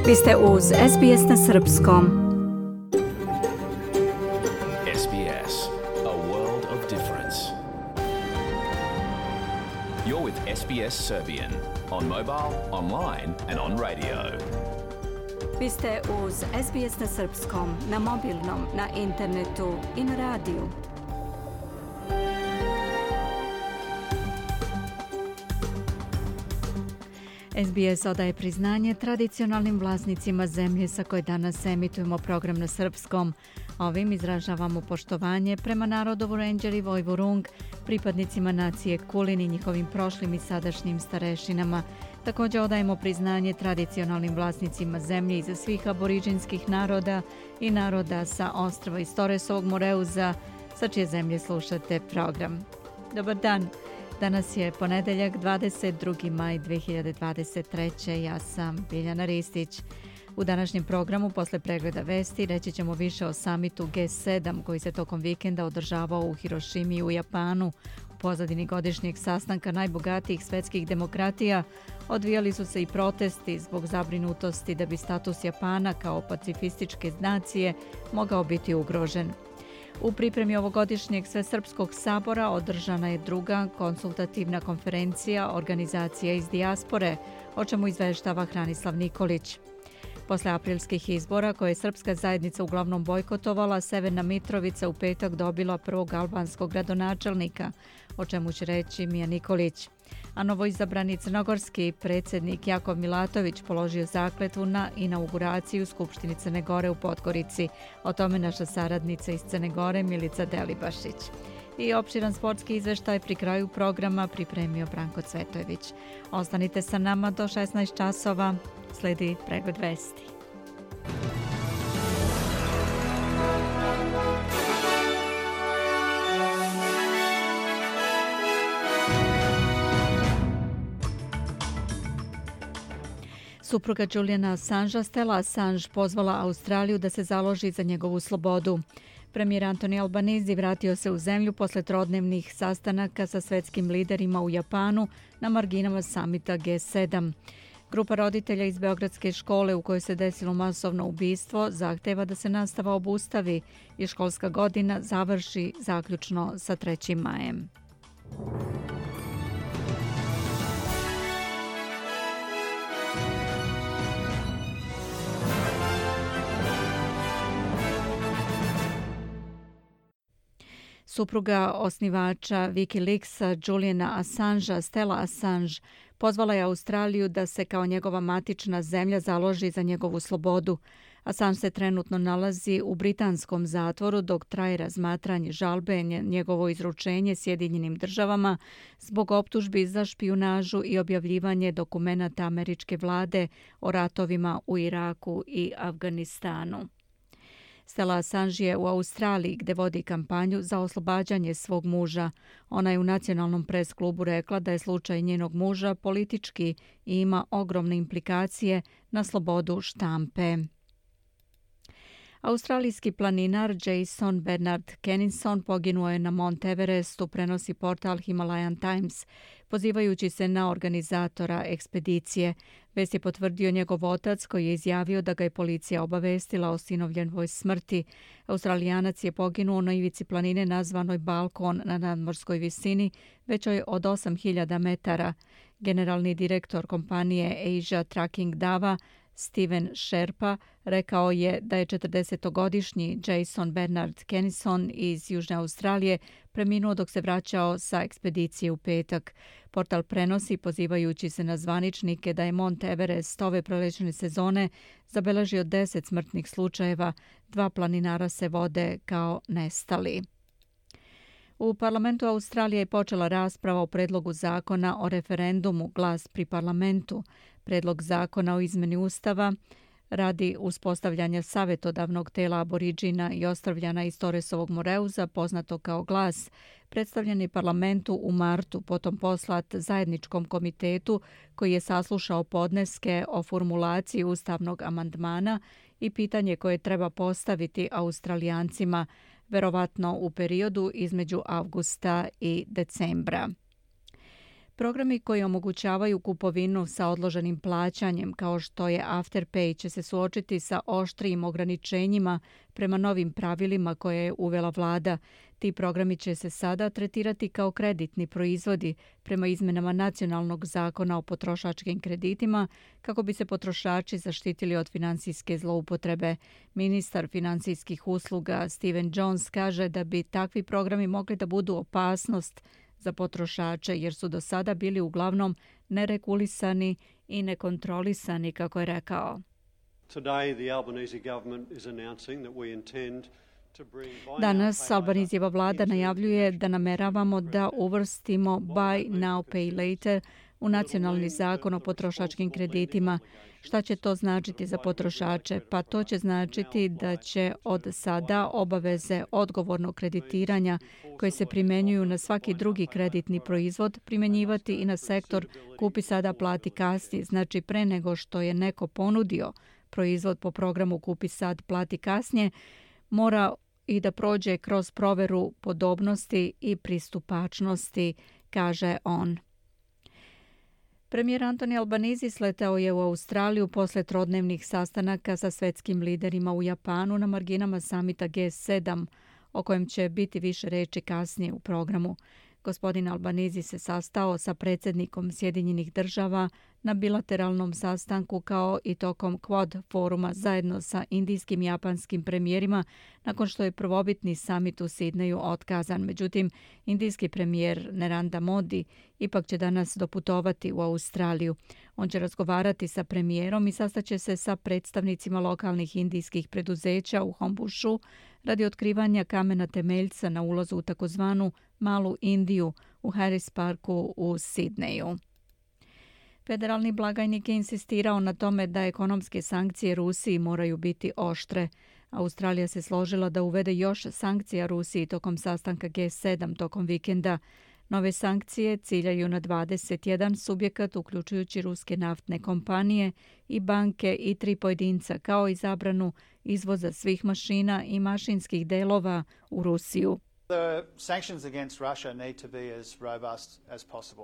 Vi ste uz SBS na Srpskom. SBS, a world of difference. You're with SBS Serbian on mobile, online and on radio. Vi ste uz SBS na Srpskom, na mobilnom, na internetu i na radiju. SBS odaje priznanje tradicionalnim vlasnicima zemlje sa koje danas emitujemo program na srpskom. Ovim izražavamo poštovanje prema narodu Vorenđer i Vojvurung, pripadnicima nacije Kulin i njihovim prošlim i sadašnjim starešinama. Također odajemo priznanje tradicionalnim vlasnicima zemlje iza svih aboriđinskih naroda i naroda sa ostrva iz Toresovog Moreuza, sa čije zemlje slušate program. Dobar dan! Danas je ponedeljak, 22. maj 2023. Ja sam Biljana Ristić. U današnjem programu, posle pregleda vesti, reći ćemo više o samitu G7 koji se tokom vikenda održavao u Hirošimi u Japanu. U pozadini godišnjeg sastanka najbogatijih svetskih demokratija odvijali su se i protesti zbog zabrinutosti da bi status Japana kao pacifističke nacije mogao biti ugrožen. U pripremi ovogodišnjeg Svesrpskog sabora održana je druga konsultativna konferencija organizacija iz dijaspore, o čemu izveštava Hranislav Nikolić. Posle aprilskih izbora, koje je srpska zajednica uglavnom bojkotovala, Severna Mitrovica u petak dobila prvog albanskog gradonačelnika, o čemu će reći Mija Nikolić. A novoizabrani crnogorski predsjednik Jakov Milatović položio zakletvu na inauguraciju Skupštini Crne Gore u Podgorici. O tome naša saradnica iz Crne Gore Milica Delibašić. I opširan sportski izveštaj pri kraju programa pripremio Branko Cvetojević. Ostanite sa nama do 16 časova. Sledi pregled vesti. Supruga Juliana Assangea, Stella Assange, pozvala Australiju da se založi za njegovu slobodu. Premijer Anthony Albanese vratio se u zemlju posle trodnevnih sastanaka sa svetskim liderima u Japanu na marginama samita G7. Grupa roditelja iz Beogradske škole u kojoj se desilo masovno ubistvo zahteva da se nastava obustavi i školska godina završi zaključno sa 3. majem. Supruga osnivača Wikileaksa Juliana Assangea, Stella Assange, pozvala je Australiju da se kao njegova matična zemlja založi za njegovu slobodu. Assange se trenutno nalazi u britanskom zatvoru dok traje razmatranje žalbe njegovo izručenje Sjedinjenim državama zbog optužbi za špijunažu i objavljivanje dokumenata američke vlade o ratovima u Iraku i Afganistanu. Stella Assange je u Australiji gdje vodi kampanju za oslobađanje svog muža. Ona je u nacionalnom pres klubu rekla da je slučaj njenog muža politički i ima ogromne implikacije na slobodu štampe. Australijski planinar Jason Bernard Kenninson poginuo je na Mount Everestu, prenosi portal Himalayan Times, pozivajući se na organizatora ekspedicije. Vest je potvrdio njegov otac koji je izjavio da ga je policija obavestila o sinovljenoj smrti. Australijanac je poginuo na ivici planine nazvanoj Balkon na nadmorskoj visini, većoj od 8000 metara. Generalni direktor kompanije Asia Tracking Dava Steven Sherpa rekao je da je 40-godišnji Jason Bernard Kenninson iz Južne Australije preminuo dok se vraćao sa ekspedicije u petak. Portal prenosi pozivajući se na zvaničnike da je Mount Everest ove proljećne sezone zabeležio 10 smrtnih slučajeva. 2 planinara se vode kao nestali. U parlamentu Australije je počela rasprava o predlogu zakona o referendumu Glas pri parlamentu. Predlog zakona o izmeni ustava radi uspostavljanja savjetodavnog tela aboriđina i ostrvljana iz Toresovog Moreuza, poznato kao Glas, predstavljen je parlamentu u martu, potom poslat zajedničkom komitetu koji je saslušao podneske o formulaciji ustavnog amandmana i pitanje koje treba postaviti Australijancima, verovatno u periodu između avgusta i decembra. Programi koji omogućavaju kupovinu sa odloženim plaćanjem, kao što je Afterpay, će se suočiti sa oštrijim ograničenjima prema novim pravilima koje je uvela vlada. Ti programi će se sada tretirati kao kreditni proizvodi prema izmenama nacionalnog zakona o potrošačkim kreditima kako bi se potrošači zaštitili od finansijske zloupotrebe. Ministar finansijskih usluga Steven Jones kaže da bi takvi programi mogli da budu opasnost za potrošače jer su do sada bili uglavnom neregulisani i nekontrolisani, kako je rekao. Danas Albanizijeva vlada najavljuje da nameravamo da uvrstimo Buy Now Pay Later u nacionalni zakon o potrošačkim kreditima. Šta će to značiti za potrošače? Pa to će značiti da će od sada obaveze odgovornog kreditiranja koje se primjenjuju na svaki drugi kreditni proizvod primjenjivati i na sektor kupi sada plati kasnije. Znači pre nego što je neko ponudio proizvod po programu kupi sad plati kasnije, mora i da prođe kroz proveru podobnosti i pristupačnosti, kaže on. Premijer Antoni Albanese sletao je u Australiju posle trodnevnih sastanaka sa svetskim liderima u Japanu na marginama samita G7, o kojem će biti više reči kasnije u programu. Gospodin Albanese se sastao sa predsjednikom Sjedinjenih država na bilateralnom sastanku kao i tokom Quad foruma zajedno sa indijskim i japanskim premijerima nakon što je prvobitni samit u Sidneju otkazan. Međutim, indijski premijer Narendra Modi ipak će danas doputovati u Australiju. On će razgovarati sa premijerom i sastaće se sa predstavnicima lokalnih indijskih preduzeća u Hombushu radi otkrivanja kamena temeljca na ulazu u takozvanu Malu Indiju u Harris Parku u Sidneju. Federalni blagajnik je insistirao na tome da ekonomske sankcije Rusiji moraju biti oštre. Australija se složila da uvede još sankcija Rusiji tokom sastanka G7 tokom vikenda. Nove sankcije ciljaju na 21 subjekat, uključujući ruske naftne kompanije i banke i 3 pojedinca, kao i zabranu izvoza svih mašina i mašinskih delova u Rusiju. The sanctions against Russia need to be as robust as possible.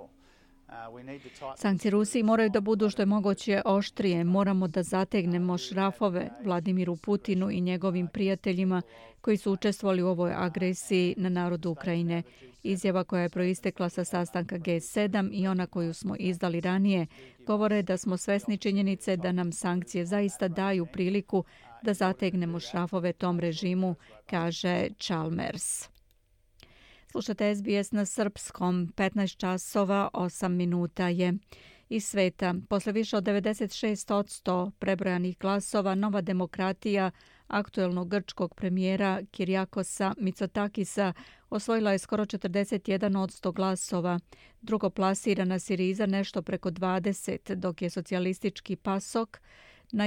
Sankcije Rusiji moraju da budu što je moguće oštrije. Moramo da zategnemo šrafove Vladimiru Putinu i njegovim prijateljima koji su učestvovali u ovoj agresiji na narod Ukrajine. Izjava koja je proistekla sa sastanka G7 i ona koju smo izdali ranije govore da smo svesni činjenice da nam sankcije zaista daju priliku da zategnemo šrafove tom režimu, kaže Chalmers. Slušate SBS na srpskom, 15 časova, 8 minuta je. Iz sveta, posle više od 96% prebrojanih glasova, Nova demokratija aktuelnog grčkog premijera Kyriakosa Mitsotakisa osvojila je skoro 41% glasova. Drugo plasirana Siriza nešto preko 20%, dok je socijalistički PASOK na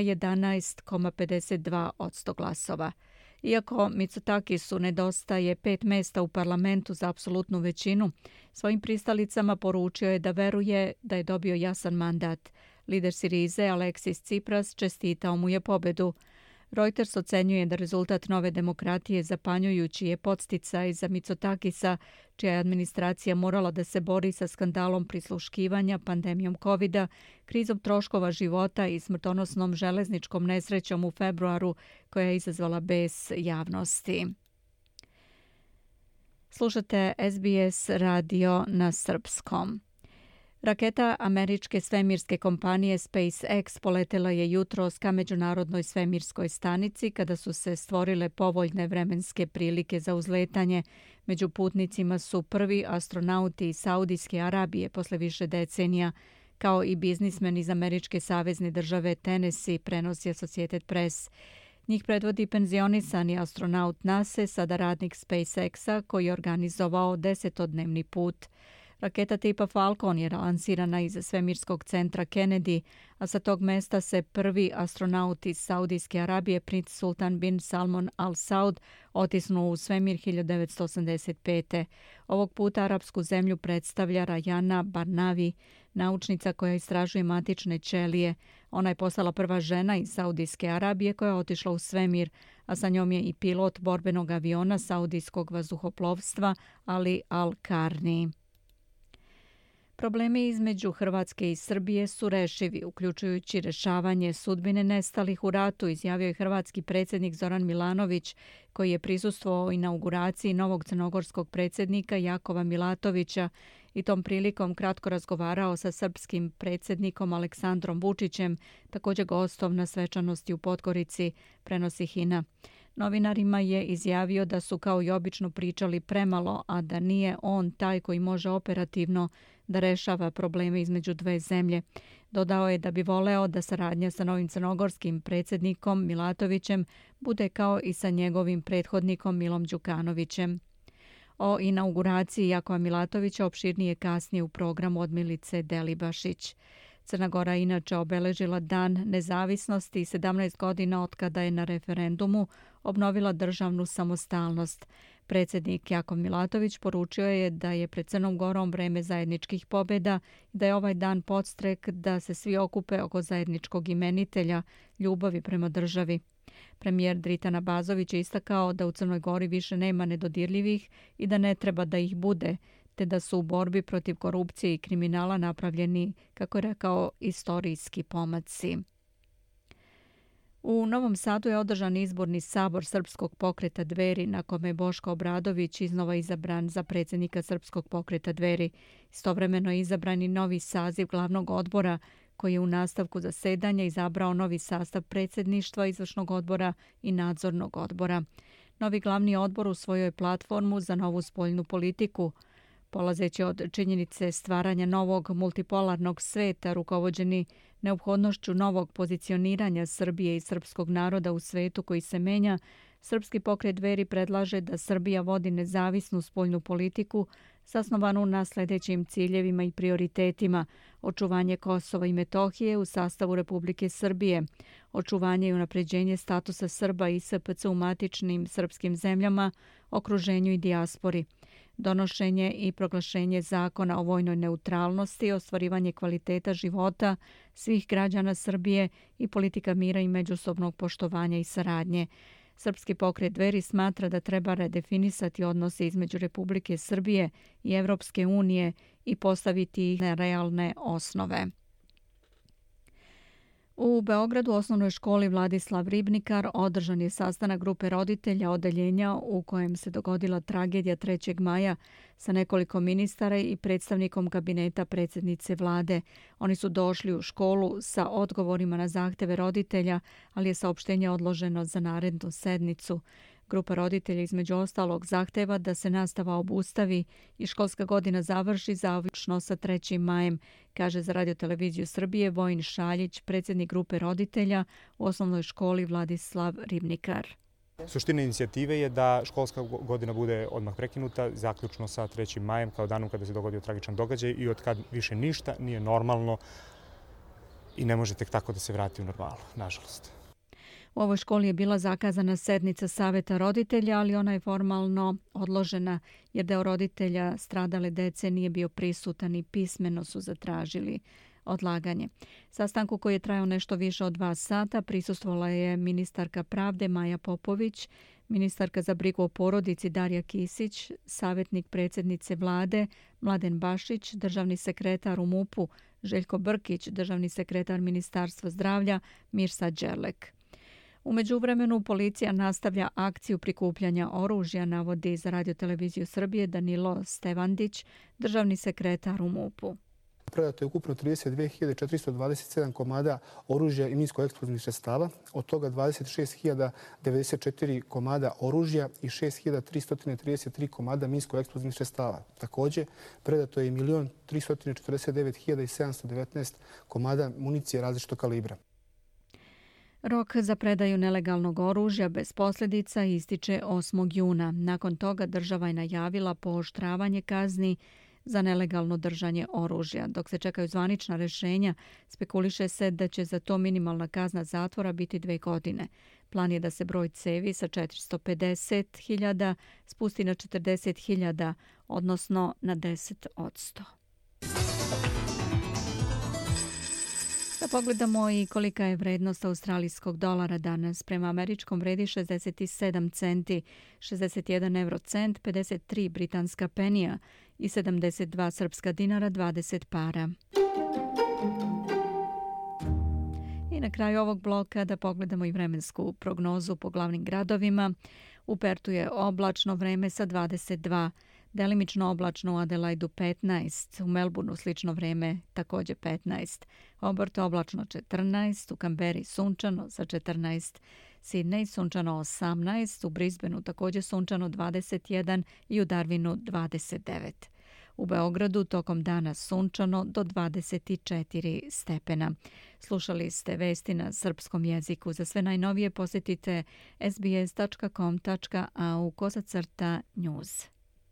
11,52% glasova. Iako Mitsotakisu nedostaje 5 mesta u parlamentu za apsolutnu većinu, svojim pristalicama poručio je da veruje da je dobio jasan mandat. Lider Sirize Aleksis Tsipras čestitao mu je pobedu. Reuters ocenjuje da rezultat Nove demokratije zapanjujući je podsticaj za Mitsotakisa, čija je administracija morala da se bori sa skandalom prisluškivanja, pandemijom covida, krizom troškova života i smrtonosnom železničkom nesrećom u februaru koja je izazvala bes javnosti. Slušate SBS radio na srpskom. Raketa američke svemirske kompanije SpaceX poletela je jutros ka međunarodnoj svemirskoj stanici kada su se stvorile povoljne vremenske prilike za uzletanje. Među putnicima su prvi astronauti iz Saudijske Arabije posle više decenija, kao i biznismen iz američke savezne države Tennessee, prenosi Associated Press. Njih predvodi penzionisani astronaut NASA, sada radnik SpaceX-a, koji je organizovao 10-dnevni put. Raketa tipa Falcon je lansirana iz svemirskog centra Kennedy, a sa tog mesta se prvi astronaut iz Saudijske Arabije, princ Sultan bin Salman Al Saud, otisnuo u svemir 1985. Ovog puta arapsku zemlju predstavlja Rajana Barnavi, naučnica koja istražuje matične ćelije. Ona je postala prva žena iz Saudijske Arabije koja je otišla u svemir, a sa njom je i pilot borbenog aviona saudijskog vazduhoplovstva Ali Al Karni. Problemi između Hrvatske i Srbije su rešivi, uključujući rešavanje sudbine nestalih u ratu, izjavio je hrvatski predsjednik Zoran Milanović, koji je prisustvovao inauguraciji novog crnogorskog predsjednika Jakova Milatovića i tom prilikom kratko razgovarao sa srpskim predsjednikom Aleksandrom Vučićem, također gostom na svečanosti u Podgorici, prenosi HINA. Novinarima je izjavio da su kao i obično pričali premalo, a da nije on taj koji može operativno da rešava probleme između dve zemlje. Dodao je da bi voleo da saradnja sa novim crnogorskim predsjednikom Milatovićem bude kao i sa njegovim prethodnikom Milom Đukanovićem. O inauguraciji Jakova Milatovića opširnije kasnije u programu od Milice Delibašić. Crna Gora inače obeležila Dan nezavisnosti 17 godina od kada je na referendumu obnovila državnu samostalnost. Predsjednik Jakov Milatović poručio je da je pred Crnom Gorom vreme zajedničkih pobjeda i da je ovaj dan podstrek da se svi okupe oko zajedničkog imenitelja, ljubavi prema državi. Premijer Dritan Abazović je istakao da u Crnoj Gori više nema nedodirljivih i da ne treba da ih bude, te da su u borbi protiv korupcije i kriminala napravljeni, kako je rekao, istorijski pomaci. U Novom Sadu je održan izborni sabor Srpskog pokreta Dveri, na kome je Boško Obradović iznova izabran za predsjednika Srpskog pokreta Dveri. Istovremeno je izabran i novi saziv glavnog odbora, koji je u nastavku zasedanja izabrao novi sastav predsjedništva, izvršnog odbora i nadzornog odbora. Novi glavni odbor usvojio je platformu za novu spoljnu politiku, polazeći od činjenice stvaranja novog multipolarnog sveta, rukovođeni neophodnošću novog pozicioniranja Srbije i srpskog naroda u svetu koji se menja. Srpski pokret Dveri predlaže da Srbija vodi nezavisnu spoljnu politiku zasnovanu na sljedećim ciljevima i prioritetima: očuvanje Kosova i Metohije u sastavu Republike Srbije, očuvanje i unapređenje statusa Srba i SPC u matičnim srpskim zemljama, okruženju i dijaspori, donošenje i proglašenje zakona o vojnoj neutralnosti, ostvarivanje kvaliteta života svih građana Srbije i politika mira i međusobnog poštovanja i saradnje. Srpski pokret Dveri smatra da treba redefinisati odnose između Republike Srbije i Evropske unije i postaviti ih na realne osnove. U Beogradu u osnovnoj školi Vladislav Ribnikar održan je sastanak grupe roditelja odeljenja u kojem se dogodila tragedija 3. maja sa nekoliko ministara i predstavnikom kabineta predsjednice vlade. Oni su došli u školu sa odgovorima na zahteve roditelja, ali je saopštenje odloženo za narednu sednicu. Grupa roditelja između ostalog zahteva da se nastava obustavi i školska godina završi završno sa 3. majem, kaže za Radioteleviziju Srbije Vojin Šaljić, predsjednik grupe roditelja u osnovnoj školi Vladislav Ribnikar. Suština inicijative je da školska godina bude odmah prekinuta, zaključno sa 3. majem kao danom kada se dogodio tragičan događaj i od kad više ništa nije normalno i ne može tek tako da se vrati u normalu, nažalost. U ovoj školi je bila zakazana sednica saveta roditelja, ali ona je formalno odložena jer deo roditelja stradale dece nije bio prisutan i pismeno su zatražili odlaganje. Sastanku koji je trajao nešto više od 2 sata prisustvovala je ministarka pravde Maja Popović, ministarka za brigu o porodici Darija Kisić, savjetnik predsjednice vlade Mladen Bašić, državni sekretar u MUP-u Željko Brkić, državni sekretar Ministarstva zdravlja Mirsa Đerlek. U međuvremenu policija nastavlja akciju prikupljanja oružja, navodi za Radioteleviziju Srbije Danilo Stevandić, državni sekretar u MUP-u. Predato je ukupno 32.427 komada oružja i minsko-eksplozivnih sredstava, od toga 26.094 komada oružja i 6.333 komada minsko-eksplozivnih sredstava. Također, predato je 1.349.719 komada municije različitog kalibra. Rok za predaju nelegalnog oružja bez posljedica ističe 8. juna. Nakon toga država je najavila pooštravanje kazni za nelegalno držanje oružja. Dok se čekaju zvanična rješenja, spekuliše se da će za to minimalna kazna zatvora biti 2 godine. Plan je da se broj cevi sa 450.000 spusti na 40.000, odnosno na 10%. Da pogledamo i kolika je vrednost australijskog dolara danas. Prema američkom vredi 67 centi, 61 eurocent, 53 britanska penija i 72 srpska dinara 20 para. I na kraju ovog bloka da pogledamo i vremensku prognozu po glavnim gradovima. U Pertu je oblačno vreme sa 22, delimično oblačno u Adelaidu 15, u Melbourneu slično vreme također 15, Hobart oblačno 14, u Kamberi sunčano sa 14, Sydney sunčano 18, u Brisbaneu također sunčano 21 i u Darwinu 29. U Beogradu tokom dana sunčano do 24 stepena. Slušali ste vesti na srpskom jeziku. Za sve najnovije posjetite sbs.com.au/news.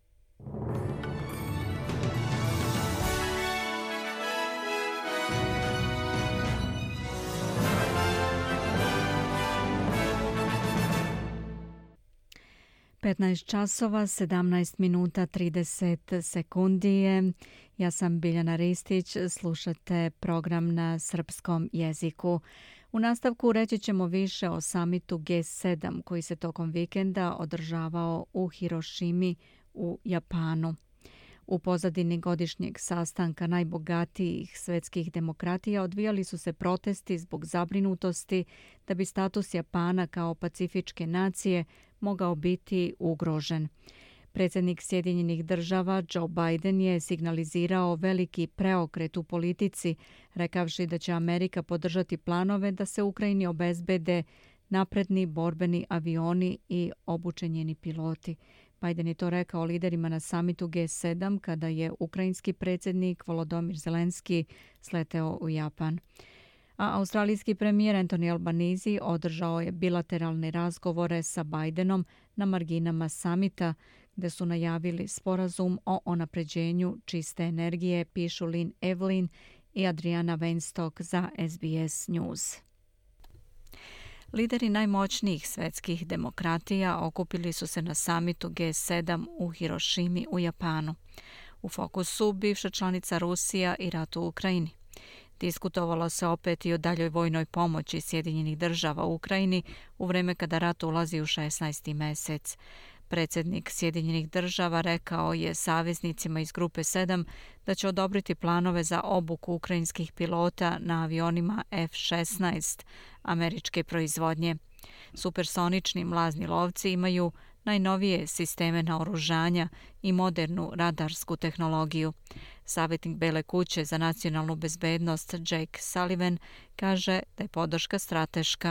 časova, 17 minuta, 30 sekundi je. Ja sam Biljana Ristić, slušate program na srpskom jeziku. U nastavku reći ćemo više o samitu G7 koji se tokom vikenda održavao u Hirošimi u Japanu. U pozadini godišnjeg sastanka najbogatijih svetskih demokratija odvijali su se protesti zbog zabrinutosti da bi status Japana kao pacifičke nacije mogao biti ugrožen. Predsjednik Sjedinjenih država Joe Biden je signalizirao veliki preokret u politici, rekavši da će Amerika podržati planove da se Ukrajini obezbede napredni borbeni avioni i obučeni piloti. Biden je to rekao liderima na samitu G7 kada je ukrajinski predsjednik Volodymyr Zelenski sleteo u Japan. A australijski premijer Anthony Albanese održao je bilateralne razgovore sa Bidenom na marginama samita, gde su najavili sporazum o unapređenju čiste energije, pišu Lynn Evelyn i Adriana Weinstock za SBS News. Lideri najmoćnijih svetskih demokratija okupili su se na samitu G7 u Hirošimi u Japanu. U fokusu bivša članica Rusija i rat u Ukrajini. Diskutovalo se opet i o daljoj vojnoj pomoći Sjedinjenih država u Ukrajini u vreme kada rat ulazi u 16. mesec. Predsjednik Sjedinjenih država rekao je saveznicima iz Grupe 7 da će odobriti planove za obuku ukrajinskih pilota na avionima F-16 američke proizvodnje. Supersonični mlazni lovci imaju najnovije sisteme naoružanja i modernu radarsku tehnologiju. Savjetnik Bele kuće za nacionalnu bezbednost Jake Sullivan kaže da je podrška strateška.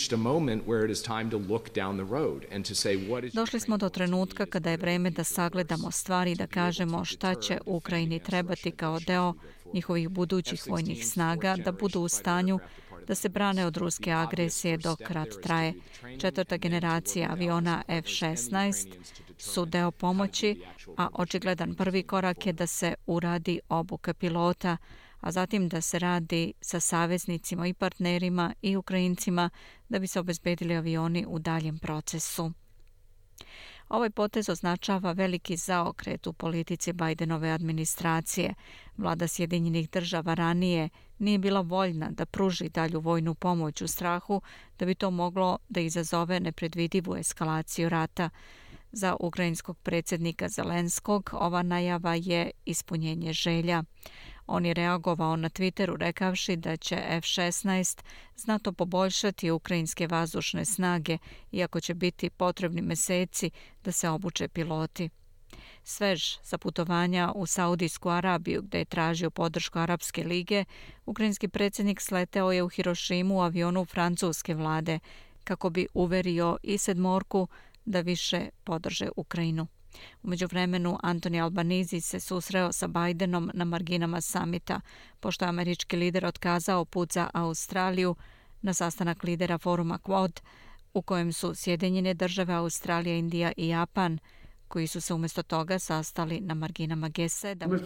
Došli smo do trenutka kada je vreme da sagledamo stvari i da kažemo šta će Ukrajini trebati kao deo njihovih budućih vojnih snaga da budu u stanju da se brane od ruske agresije dok rat traje. 4. generacija aviona F-16 su deo pomoći, a očigledan prvi korak je da se uradi obuka pilota, a zatim da se radi sa saveznicima i partnerima i Ukrajincima da bi se obezbedili avioni u daljem procesu. Ovaj potez označava veliki zaokret u politici Bidenove administracije. Vlada Sjedinjenih država ranije nije bila voljna da pruži dalju vojnu pomoć u strahu da bi to moglo da izazove nepredvidivu eskalaciju rata. Za ukrajinskog predsjednika Zelenskog ova najava je ispunjenje želja. On je reagovao na Twitteru rekavši da će F-16 znatno poboljšati ukrajinske vazdušne snage, iako će biti potrebni meseci da se obuče piloti. Svež sa putovanja u Saudijsku Arabiju, gde je tražio podršku Arapske lige, ukrajinski predsjednik sleteo je u Hirošimu u avionu francuske vlade, kako bi uverio i sedmorku da više podrže Ukrajinu. U međuvremenu Anthony Albanese se susreo sa Bidenom na marginama samita, pošto je američki lider otkazao put za Australiju na sastanak lidera foruma Quad, u kojem su Sjedinjene države, Australija, Indija i Japan, koji su se umjesto toga sastali na marginama G7.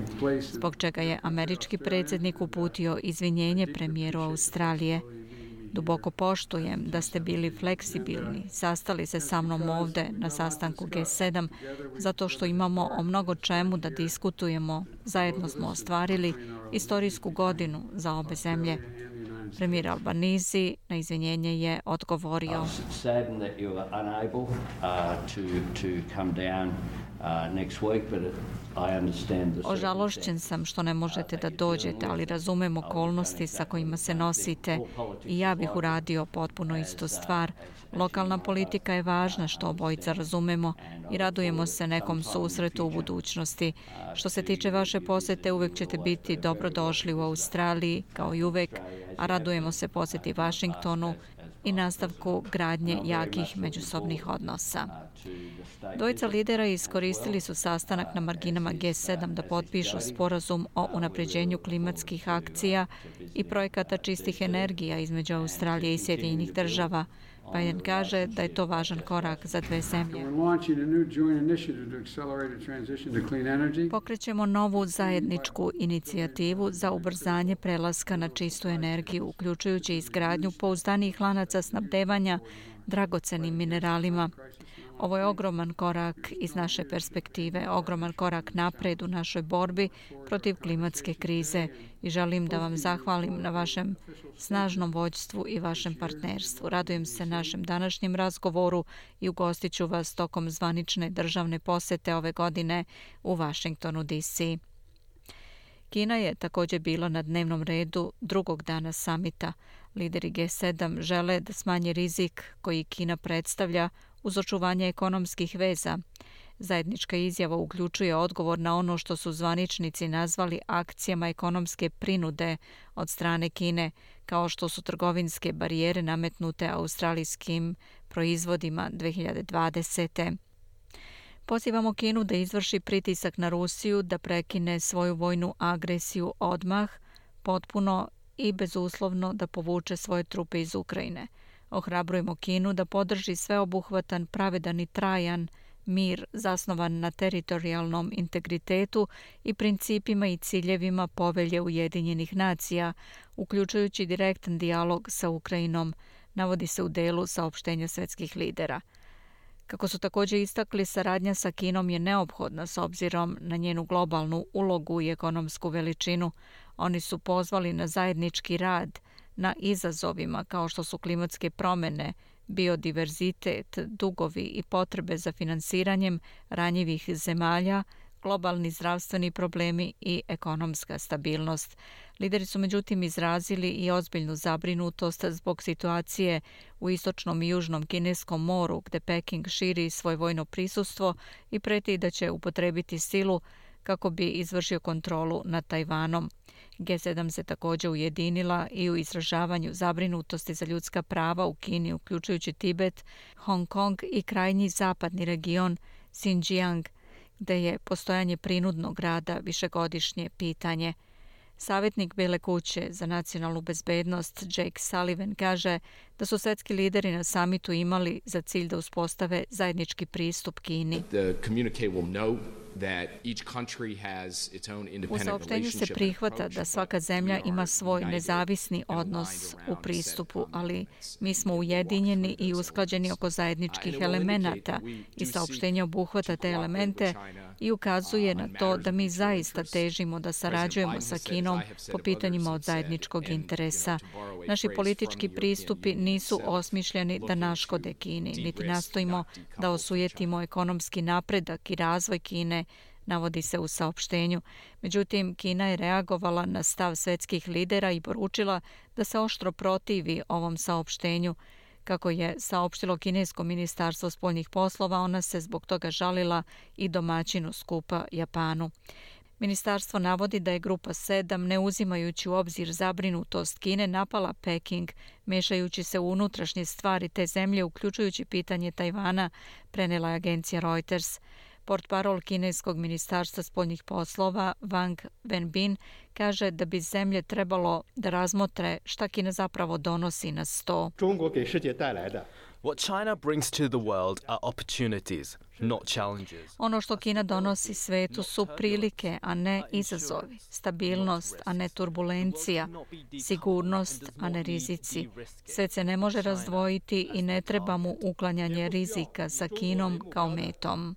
Zbog čega je američki predsjednik uputio izvinjenje premijeru Australije. Duboko poštujem da ste bili fleksibilni, sastali se sa mnom ovde na sastanku G7, zato što imamo o mnogo čemu da diskutujemo. Zajedno smo ostvarili istorijsku godinu za obe zemlje. Premijer Albanizi na izvinjenje je odgovorio: Ožalošćen sam što ne možete da dođete, ali razumem okolnosti sa kojima se nosite i ja bih uradio potpuno istu stvar. Lokalna politika je važna, što obojica razumemo, i radujemo se nekom susretu u budućnosti. Što se tiče vaše posete, uvek ćete biti dobrodošli u Australiji, kao i uvek, a radujemo se poseti Vašingtonu i nastavku gradnje jakih međusobnih odnosa. Dvojica lidera iskoristili su sastanak na marginama G7 da potpišu sporazum o unapređenju klimatskih akcija i projekata čistih energija između Australije i Sjedinjenih država. Biden kaže da je to važan korak za dve zemlje. Pokrećemo novu zajedničku inicijativu za ubrzanje prelaska na čistu energiju, uključujući izgradnju pouzdanijih lanaca snabdevanja dragocenim mineralima. Ovo je ogroman korak iz naše perspektive, ogroman korak napred u našoj borbi protiv klimatske krize i želim da vam zahvalim na vašem snažnom vođstvu i vašem partnerstvu. Radujem se našem današnjem razgovoru i ugostit ću vas tokom zvanične državne posete ove godine u Washingtonu, D.C. Kina je također bila na dnevnom redu drugog dana samita. Lideri G7 žele da smanje rizik koji Kina predstavlja uz očuvanje ekonomskih veza. Zajednička izjava uključuje odgovor na ono što su zvaničnici nazvali akcijama ekonomske prinude od strane Kine, kao što su trgovinske barijere nametnute australijskim proizvodima 2020. Pozivamo Kinu da izvrši pritisak na Rusiju da prekine svoju vojnu agresiju odmah, potpuno i bezuslovno da povuče svoje trupe iz Ukrajine. Ohrabrujemo Kinu da podrži sveobuhvatan, pravedan i trajan mir zasnovan na teritorijalnom integritetu i principima i ciljevima Povelje Ujedinjenih nacija, uključujući direktan dijalog sa Ukrajinom, navodi se u delu saopštenja svetskih lidera. Kako su također istakli, saradnja sa Kinom je neophodna s obzirom na njenu globalnu ulogu i ekonomsku veličinu. Oni su pozvali na zajednički rad na izazovima kao što su klimatske promjene, biodiverzitet, dugovi i potrebe za finansiranjem ranjivih zemalja, globalni zdravstveni problemi i ekonomska stabilnost. Lideri su međutim izrazili i ozbiljnu zabrinutost zbog situacije u istočnom i južnom Kineskom moru, gde Peking širi svoje vojno prisustvo i preti da će upotrebiti silu kako bi izvršio kontrolu nad Tajvanom. G7 se također ujedinila i u izražavanju zabrinutosti za ljudska prava u Kini, uključujući Tibet, Hong Kong i krajnji zapadni region Xinjiang, gde je postojanje prinudnog rada višegodišnje pitanje. Savjetnik Bele kuće za nacionalnu bezbednost Jake Sullivan kaže da su svetski lideri na samitu imali za cilj da uspostave zajednički pristup Kini. U saopštenju se prihvata da svaka zemlja ima svoj nezavisni odnos u pristupu, ali mi smo ujedinjeni i usklađeni oko zajedničkih elemenata i saopštenje obuhvata te elemente i ukazuje na to da mi zaista težimo da sarađujemo sa Kinom po pitanjima od zajedničkog interesa. Naši politički pristupi nisu osmišljeni da naškode Kini, niti nastojimo da osujetimo ekonomski napredak i razvoj Kine, navodi se u saopštenju. Međutim, Kina je reagovala na stav svetskih lidera i poručila da se oštro protivi ovom saopštenju. Kako je saopštilo kinesko ministarstvo spoljnih poslova, ona se zbog toga žalila i domaćinu skupa Japanu. Ministarstvo navodi da je Grupa 7, ne uzimajući u obzir zabrinutost Kine, napala Peking, mešajući se u unutrašnje stvari te zemlje, uključujući pitanje Tajvana, prenela je agencija Reuters. Portparol kineskog ministarstva spoljnih poslova Wang Wenbin kaže da bi zemlje trebalo da razmotre šta Kina zapravo donosi na sto. What China brings to the world are opportunities, not challenges. Ono što Kina donosi svetu su prilike, a ne izazovi. Stabilnost, a ne turbulencija. Sigurnost, a ne rizici. Svet se ne može razdvojiti i ne treba mu uklanjanje rizika sa Kinom kao metom.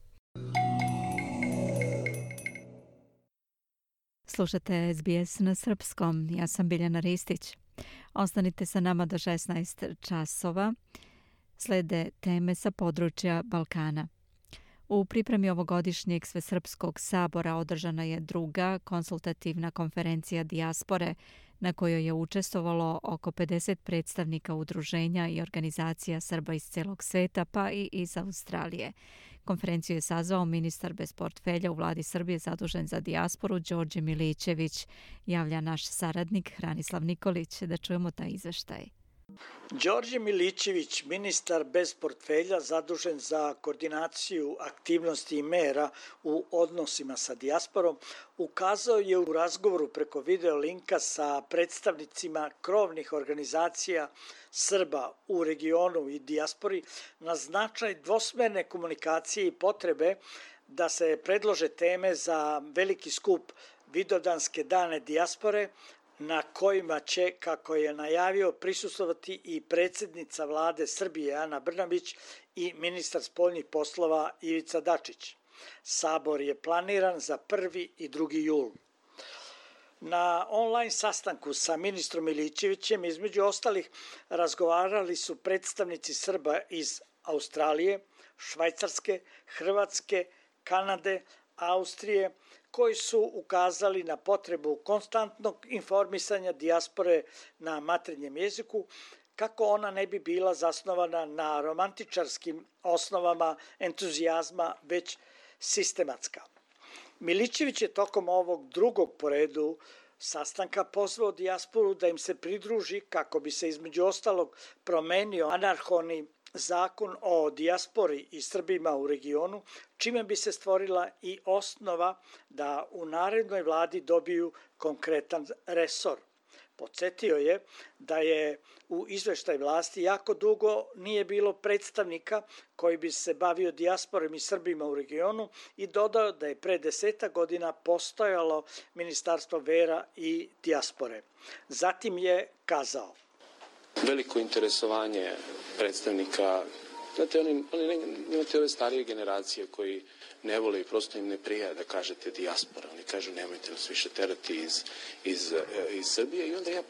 Slušate SBS na srpskom. Ja sam Biljana Ristić. Ostanite sa nama do 16 časova. Slede teme sa područja Balkana. U pripremi ovogodišnjeg Svesrpskog sabora održana je druga konsultativna konferencija dijaspore na kojoj je učestvovalo oko 50 predstavnika udruženja i organizacija Srba iz celog sveta pa i iz Australije. Konferenciju je sazvao ministar bez portfelja u vladi Srbije zadužen za dijasporu Đorđe Milićević. Javlja naš saradnik Hranislav Nikolić. Da čujemo taj izveštaj. Đorđe Milićević, ministar bez portfelja zadužen za koordinaciju aktivnosti i mera u odnosima sa dijasporom, ukazao je u razgovoru preko video linka sa predstavnicima krovnih organizacija Srba u regionu i dijaspori na značaj dvosmerne komunikacije i potrebe da se predlože teme za veliki skup Vidovdanske dane dijaspore, na kojima će, kako je najavio, prisustvovati i predsjednica vlade Srbije Ana Brnabić i ministar spoljnih poslova Ivica Dačić. Sabor je planiran za 1. i 2. jul. Na online sastanku sa ministrom Milićevićem, između ostalih, razgovarali su predstavnici Srba iz Australije, Švajcarske, Hrvatske, Kanade, Austrije, koji su ukazali na potrebu konstantnog informisanja dijaspore na maternjem jeziku, kako ona ne bi bila zasnovana na romantičarskim osnovama entuzijazma, već sistematska. Milićević je tokom ovog drugog po redu sastanka pozvao dijasporu da im se pridruži kako bi se između ostalog promenio anarhoni zakon o dijaspori i Srbima u regionu, čime bi se stvorila i osnova da u narednoj vladi dobiju konkretan resor. Podsjetio je da je u izveštaj vlasti jako dugo nije bilo predstavnika koji bi se bavio dijasporom i Srbima u regionu i dodao da je pre 10 godina postojalo Ministarstvo vera i dijaspore. Zatim je kazao: veliko interesovanje predstavnika, znate, imate ove starije generacije koji ne vole i prosto im ne prija da kažete dijaspora. Oni kažu nemojte nas više terati iz Srbije i onda ja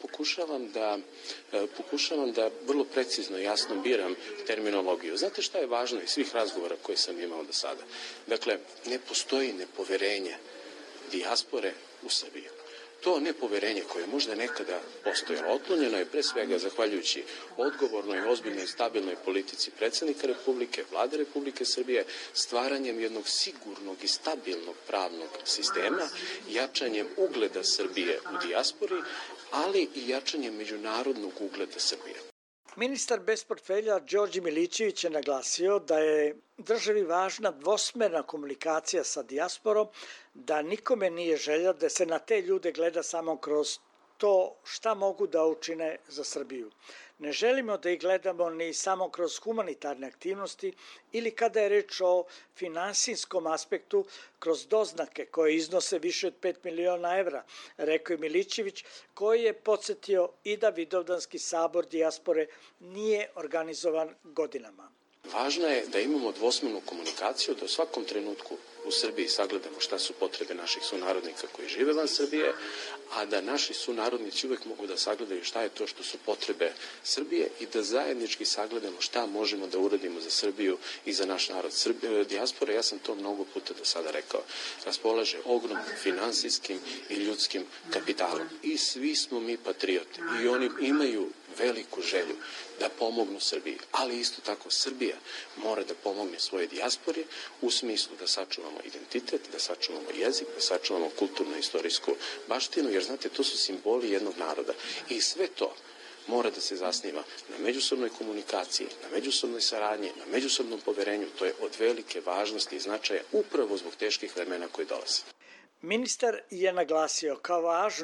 pokušavam da vrlo precizno i jasno biram terminologiju. Znate šta je važno iz svih razgovora koje sam imao do sada? Dakle, ne postoji nepoverenje dijaspore u Srbiju. To nepoverenje koje je možda nekada postojalo, otklonjeno je pre svega zahvaljujući odgovornoj, ozbiljnoj i stabilnoj politici predsjednika Republike, vlade Republike Srbije, stvaranjem jednog sigurnog i stabilnog pravnog sistema, jačanjem ugleda Srbije u dijaspori, ali i jačanjem međunarodnog ugleda Srbije. Ministar bez portfelja Đorđe Milićević je naglasio da je državi važna dvosmerna komunikacija sa dijasporom, da nikome nije želja da se na te ljude gleda samo kroz to šta mogu da učine za Srbiju. Ne želimo da ih gledamo ni samo kroz humanitarne aktivnosti ili kada je reč o finansijskom aspektu kroz doznake koje iznose više od 5 miliona evra, rekao je Milićević, koji je podsjetio i da Vidovdanski sabor dijaspore nije organizovan godinama. Važno je da imamo dvosmernu komunikaciju, da u svakom trenutku u Srbiji sagledamo šta su potrebe naših sunarodnika koji žive van Srbije, a da naši sunarodnici uvek mogu da sagledaju šta je to što su potrebe Srbije i da zajednički sagledamo šta možemo da uradimo za Srbiju i za naš narod. Dijaspora, ja sam to mnogo puta do sada rekao, raspolaže ogromnim finansijskim i ljudskim kapitalom. I svi smo mi patrioti i oni imaju veliku želju da pomognu Srbiji, ali isto tako Srbija mora da pomogne svoje dijaspori u smislu da sačuvamo identitet, da sačuvamo jezik, da sačuvamo kulturno-istorijsku baštinu, jer znate, to su simboli jednog naroda i sve to mora da se zasniva na međusobnoj komunikaciji, na međusobnoj saradnji, na međusobnom poverenju. To je od velike važnosti i značaja upravo zbog teških vremena koji dolaze. Ministar je naglasio kao važno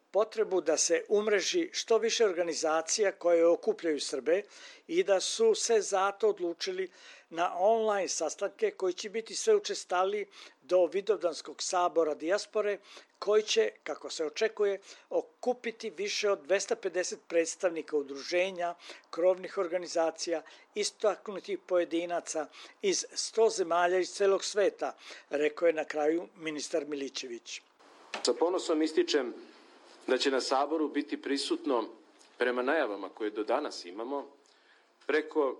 potrebu da se umreži što više organizacija koje okupljaju Srbe i da su se zato odlučili na online sastanke koji će biti sve učestaliji do Vidovdanskog sabora dijaspore, koji će, kako se očekuje, okupiti više od 250 predstavnika udruženja, krovnih organizacija, istaknutih pojedinaca iz 100 zemalja iz celog sveta, rekao je na kraju ministar Milićević. Sa ponosom ističem da će na saboru biti prisutno, prema najavama koje do danas imamo, preko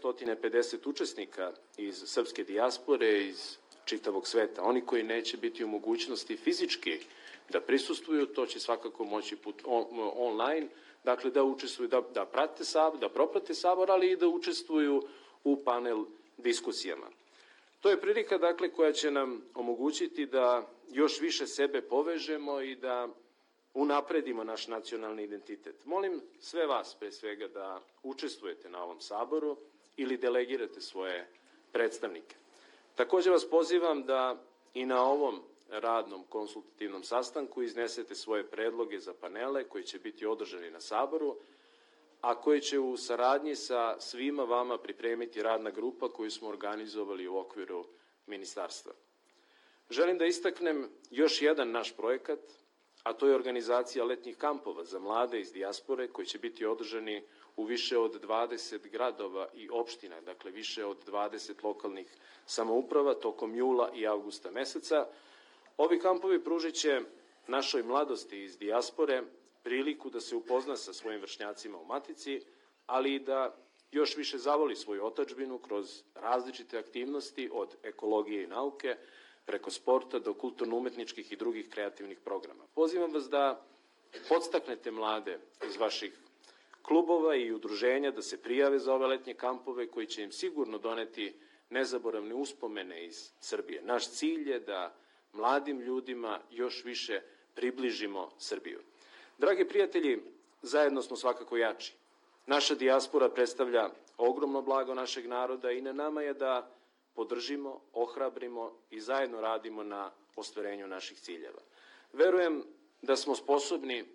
250 učesnika iz srpske dijaspore, iz čitavog sveta. Oni koji neće biti u mogućnosti fizički da prisustvuju, to će svakako moći online, dakle da učestvuju, da prate sabor, da proprate sabor, ali i da učestvuju u panel diskusijama. To je prilika, dakle, koja će nam omogućiti da još više sebe povežemo i da unapredimo naš nacionalni identitet. Molim sve vas, pre svega, da učestvujete na ovom saboru ili delegirate svoje predstavnike. Također vas pozivam da i na ovom radnom konsultativnom sastanku iznesete svoje predloge za panele koji će biti održani na saboru, a koji će u saradnji sa svima vama pripremiti radna grupa koju smo organizovali u okviru ministarstva. Želim da istaknem još jedan naš projekat, a to je organizacija letnjih kampova za mlade iz dijaspore koji će biti održani u više od 20 gradova i opština, dakle više od 20 lokalnih samouprava tokom jula i avgusta meseca. Ovi kampovi pružit će našoj mladosti iz dijaspore priliku da se upozna sa svojim vršnjacima u matici, ali i da još više zavoli svoju otadžbinu kroz različite aktivnosti od ekologije i nauke, preko sporta do kulturno-umetničkih i drugih kreativnih programa. Pozivam vas da podstaknete mlade iz vaših klubova i udruženja da se prijave za ove letnje kampove koji će im sigurno doneti nezaboravne uspomene iz Srbije. Naš cilj je da mladim ljudima još više približimo Srbiju. Dragi prijatelji, zajedno smo svakako jači. Naša dijaspora predstavlja ogromno blago našeg naroda i na nama je da podržimo, ohrabrimo i zajedno radimo na ostvarenju naših ciljeva. Verujem da smo sposobni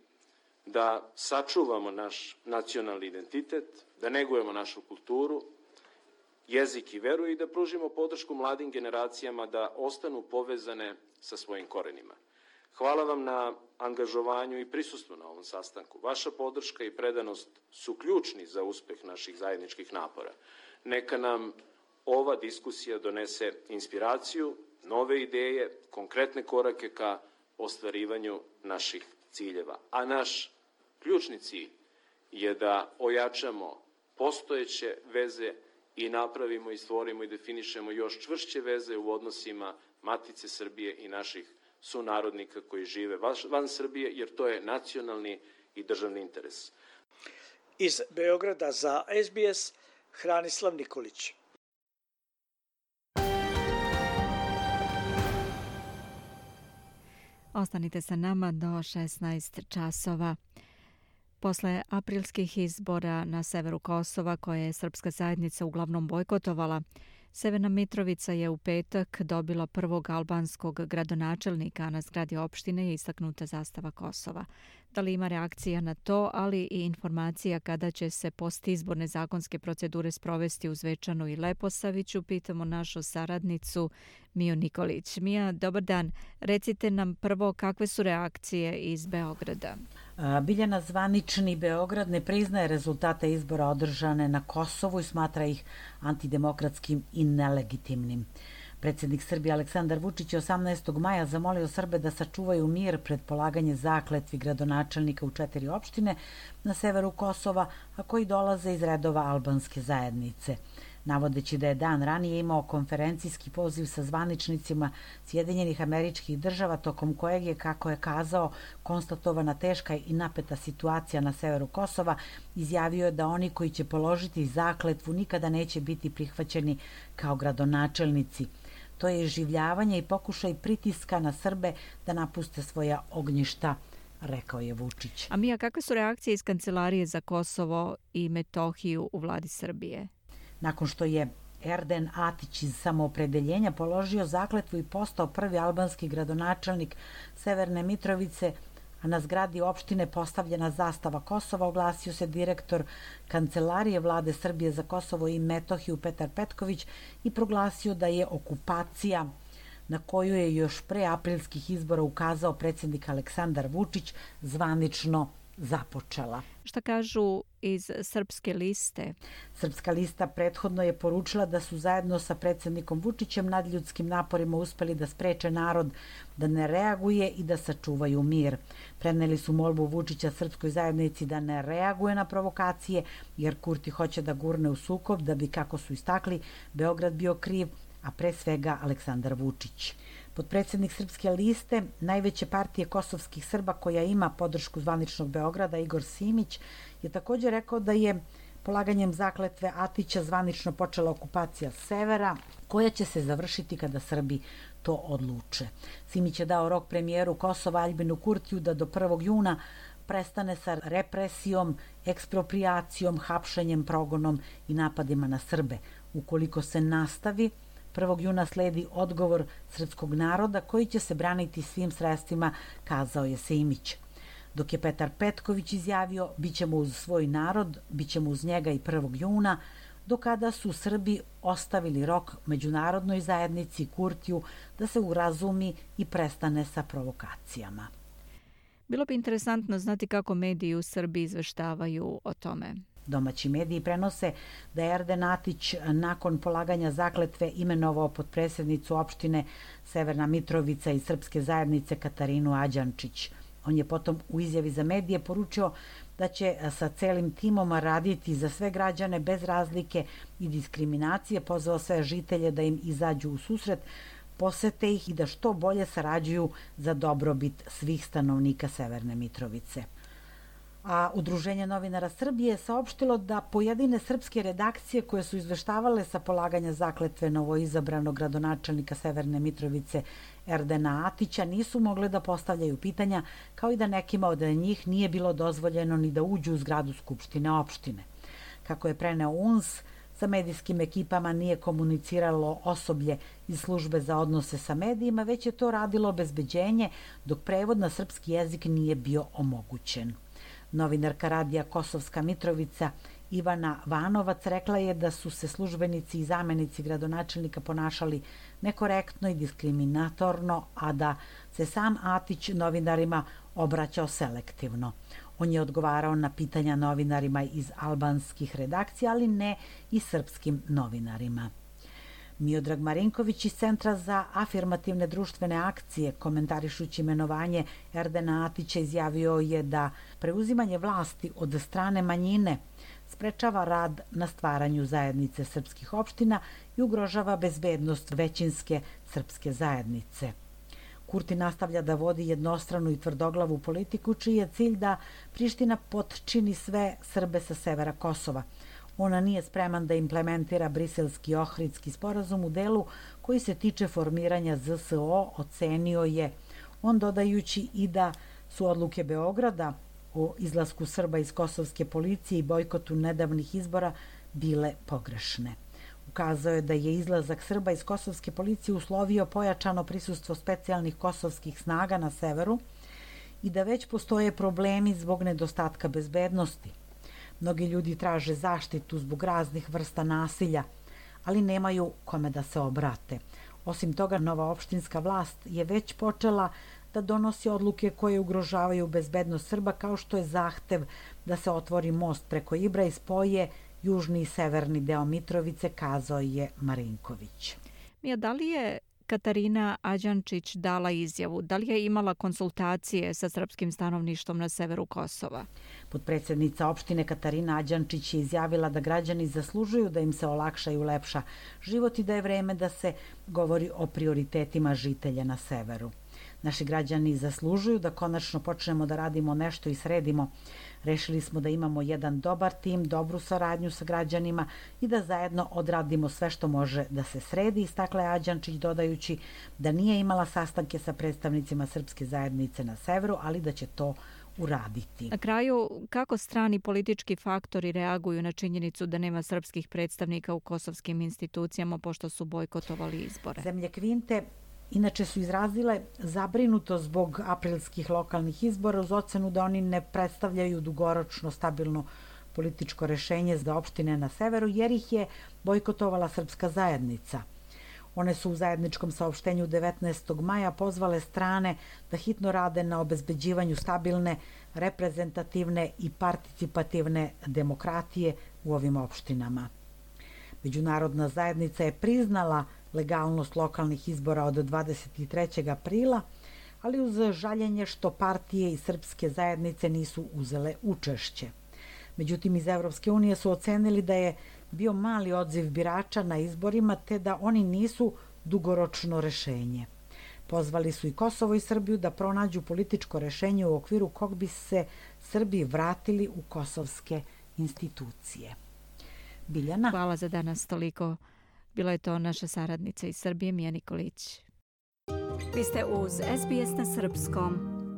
da sačuvamo naš nacionalni identitet, da negujemo našu kulturu, jezik i veru i da pružimo podršku mladim generacijama da ostanu povezane sa svojim korenima. Hvala vam na angažovanju i prisustvu na ovom sastanku. Vaša podrška i predanost su ključni za uspeh naših zajedničkih napora. Neka nam ova diskusija donese inspiraciju, nove ideje, konkretne korake ka ostvarivanju naših ciljeva. A naš ključni cilj je da ojačamo postojeće veze i napravimo i stvorimo i definišemo još čvršće veze u odnosima Matice Srbije i naših sunarodnika koji žive van Srbije, jer to je nacionalni i državni interes. Iz Beograda za SBS, Hranislav Nikolić. Ostanite sa nama do 16 časova. Posle aprilskih izbora na severu Kosova, koje je srpska zajednica uglavnom bojkotovala, Severna Mitrovica je u petak dobila prvog albanskog gradonačelnika, a na zgradi opštine je istaknuta zastava Kosova. Da li ima reakcija na to, ali i informacija kada će se postizborne zakonske procedure sprovesti u Zvečanu i Leposaviću, pitamo našu saradnicu Miju Nikolić. Mija, dobar dan. Recite nam prvo kakve su reakcije iz Beograda. Biljana, zvanični Beograd ne priznaje rezultate izbora održane na Kosovu i smatra ih antidemokratskim i nelegitimnim. Predsjednik Srbije Aleksandar Vučić je 18. maja zamolio Srbe da sačuvaju mir pred polaganje zakletvi gradonačelnika u 4 opštine na severu Kosova, a koji dolaze iz redova albanske zajednice. Navodeći da je dan ranije imao konferencijski poziv sa zvaničnicima Sjedinjenih Američkih Država, tokom kojeg je, kako je kazao, konstatovana teška i napeta situacija na severu Kosova, izjavio je da oni koji će položiti zakletvu nikada neće biti prihvaćeni kao gradonačelnici. To je iživljavanje i pokušaj pritiska na Srbe da napuste svoja ognjišta, rekao je Vučić. A Mija, kakve su reakcije iz Kancelarije za Kosovo i Metohiju u vladi Srbije? Nakon što je Erden Atić iz Samoopredeljenja položio zakletvu i postao prvi albanski gradonačelnik Severne Mitrovice, a na zgradi opštine postavljena zastava Kosova, oglasio se direktor Kancelarije vlade Srbije za Kosovo i Metohiju Petar Petković i proglasio da je okupacija na koju je još pre aprilskih izbora ukazao predsjednik Aleksandar Vučić zvanično započela. Šta kažu iz Srpske liste? Srpska lista prethodno je poručila da su zajedno sa predsjednikom Vučićem nadljudskim naporima uspeli da spreče narod da ne reaguje i da sačuvaju mir. Preneli su molbu Vučića srpskoj zajednici da ne reaguje na provokacije, jer Kurti hoće da gurne u sukob da bi, kako su istakli, Beograd bio kriv, a pre svega Aleksandar Vučić. Potpredsjednik Srpske liste, najveće partije kosovskih Srba koja ima podršku zvaničnog Beograda, Igor Simić, je također rekao da je polaganjem zakletve Atića zvanično počela okupacija severa, koja će se završiti kada Srbi to odluče. Simić je dao rok premijeru Kosova Aljbinu Kurtiju da do 1. juna prestane sa represijom, ekspropriacijom, hapšenjem, progonom i napadima na Srbe. Ukoliko se nastavi, 1. juna sledi odgovor srpskog naroda koji će se braniti svim sredstvima, kazao je Simić. Dok je Petar Petković izjavio, bit ćemo uz svoj narod, bit ćemo uz njega i 1. juna, do kada su Srbi ostavili rok međunarodnoj zajednici Kurtiju da se urazumi i prestane sa provokacijama. Bilo bi interesantno znati kako mediji u Srbiji izveštavaju o tome. Domaći mediji prenose da je Erden Atić nakon polaganja zakletve imenovao potpredsjednicu opštine Severna Mitrovica i srpske zajednice Katarinu Ađančić. On je potom u izjavi za medije poručio da će sa celim timom raditi za sve građane bez razlike i diskriminacije, pozvao sve žitelje da im izađu u susret, posete ih i da što bolje sarađuju za dobrobit svih stanovnika Severne Mitrovice. A Udruženje novinara Srbije je saopštilo da pojedine srpske redakcije koje su izveštavale sa polaganja zakletve novoizabranog gradonačelnika Severne Mitrovice Erdena Atića nisu mogle da postavljaju pitanja, kao i da nekima od njih nije bilo dozvoljeno ni da uđu u zgradu Skupštine opštine. Kako je preneo UNS, sa medijskim ekipama nije komuniciralo osoblje iz službe za odnose sa medijima, već je to radilo obezbeđenje, dok prevod na srpski jezik nije bio omogućen. Novinarka radija Kosovska Mitrovica Ivana Vanovac rekla je da su se službenici i zamenici gradonačelnika ponašali nekorektno i diskriminatorno, a da se sam Atić novinarima obraćao selektivno. On je odgovarao na pitanja novinarima iz albanskih redakcija, ali ne i srpskim novinarima. Miodrag Marinković iz Centra za afirmativne društvene akcije, komentarišući imenovanje Erdena Atića, izjavio je da preuzimanje vlasti od strane manjine sprečava rad na stvaranju zajednice srpskih opština i ugrožava bezbednost većinske srpske zajednice. Kurti nastavlja da vodi jednostranu i tvrdoglavu politiku, čiji je cilj da Priština potčini sve Srbe sa severa Kosova. Ona nije spreman da implementira briselski Ohridski sporazum u delu koji se tiče formiranja ZSO, ocenio je on, dodajući i da su odluke Beograda o izlasku Srba iz kosovske policije i bojkotu nedavnih izbora bile pogrešne. Ukazao je da je izlazak Srba iz kosovske policije uslovio pojačano prisustvo specijalnih kosovskih snaga na severu i da već postoje problemi zbog nedostatka bezbednosti. Mnogi ljudi traže zaštitu zbog raznih vrsta nasilja, ali nemaju kome da se obrate. Osim toga, nova opštinska vlast je već počela da donosi odluke koje ugrožavaju bezbednost Srba, kao što je zahtev da se otvori most preko Ibra i spoje južni i severni deo Mitrovice, kazao je Marinković. Mija, da li je Katarina Ađančić dala izjavu? Da li je imala konsultacije sa srpskim stanovništvom na severu Kosova? Potpredsjednica opštine Katarina Ađančić je izjavila da građani zaslužuju da im se olakša i ulepša život i da je vreme da se govori o prioritetima žitelja na severu. Naši građani zaslužuju da konačno počnemo da radimo nešto i sredimo. Rešili smo da imamo jedan dobar tim, dobru saradnju sa građanima i da zajedno odradimo sve što može da se sredi, istakla je Ađančić, dodajući da nije imala sastanke sa predstavnicima srpske zajednice na severu, ali da će to uraditi. Na kraju, kako strani politički faktori reaguju na činjenicu da nema srpskih predstavnika u kosovskim institucijama pošto su bojkotovali izbore? Zemlje Kvinte Inače su izrazile zabrinutost zbog aprilskih lokalnih izbora uz ocenu da oni ne predstavljaju dugoročno stabilno političko rešenje za opštine na severu jer ih je bojkotovala srpska zajednica. One su u zajedničkom saopštenju 19. maja pozvale strane da hitno rade na obezbeđivanju stabilne, reprezentativne i participativne demokratije u ovim opštinama. Međunarodna zajednica je priznala legalnost lokalnih izbora od 23. aprila, ali uz žaljenje što partije i srpske zajednice nisu uzele učešće. Međutim, iz Evropske unije su ocenili da je bio mali odziv birača na izborima te da oni nisu dugoročno rešenje. Pozvali su i Kosovo i Srbiju da pronađu političko rešenje u okviru kog bi se Srbi vratili u kosovske institucije. Biljana. Hvala za danas toliko. Bila je to naša saradnica iz Srbije, Mija Nikolić. Vi ste uz SBS na Srpskom.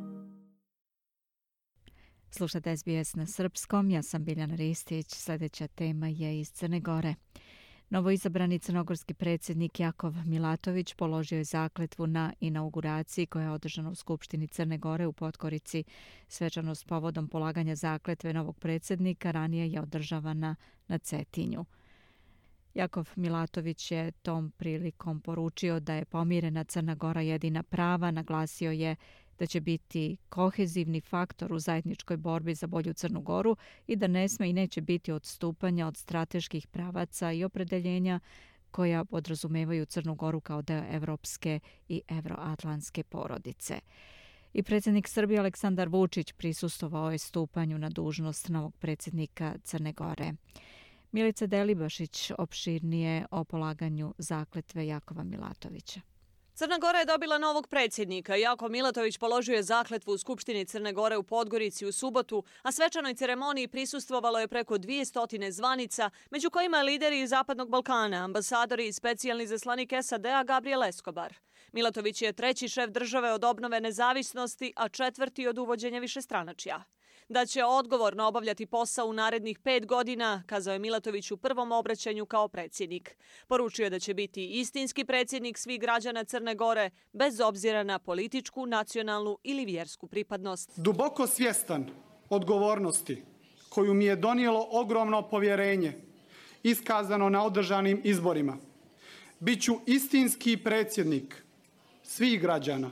Slušate SBS na Srpskom, ja sam Biljana Ristić. Sljedeća tema je iz Crne Gore. Novoizabrani crnogorski predsjednik Jakov Milatović položio je zakletvu na inauguraciji koja je održana u Skupštini Crne Gore u Podgorici. Svečanost povodom polaganja zakletve novog predsjednika ranije je održavana na Cetinju. Jakov Milatović je tom prilikom poručio da je pomirena Crna Gora jedina prava, naglasio je da će biti kohezivni faktor u zajedničkoj borbi za bolju Crnu Goru i da ne sme i neće biti odstupanja od strateških pravaca i opredeljenja koja podrazumevaju Crnu Goru kao deo evropske i evroatlantske porodice. I predsjednik Srbije Aleksandar Vučić prisustvovao je stupanju na dužnost novog predsjednika Crne Gore. Milica Delibašić opširnije o polaganju zakletve Jakova Milatovića. Crna Gora je dobila novog predsjednika. Jakov Milatović položio je zakletvu u Skupštini Crne Gore u Podgorici u subotu, a svečanoj ceremoniji prisustvovalo je preko 200 zvanica, među kojima lideri iz Zapadnog Balkana, ambasadori i specijalni izaslanik SAD-a Gabriel Escobar. Milatović je treći šef države od obnove nezavisnosti, a četvrti od uvođenja višestranačja. Da će odgovorno obavljati posao u narednih 5 godina, kazao je Milatović u prvom obraćanju kao predsjednik. Poručio je da će biti istinski predsjednik svih građana Crne Gore, bez obzira na političku, nacionalnu ili vjersku pripadnost. Duboko svjestan odgovornosti koju mi je donijelo ogromno povjerenje, iskazano na održanim izborima, biću istinski predsjednik svih građana,